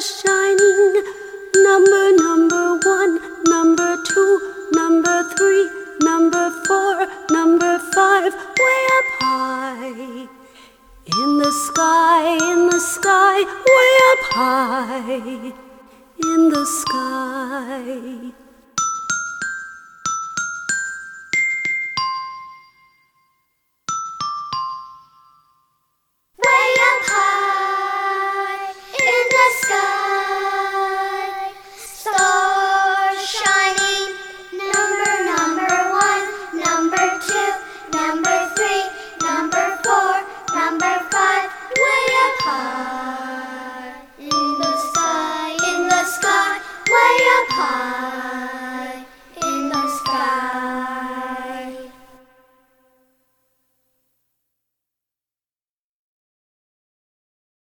shining. Number one, number two, number three, number four, number five, way up high. In the sky, way up high. In the sky. Way up high in the sky, stars shining. Number one, number two, number three, number four, number five, way up high in the sky, way up high.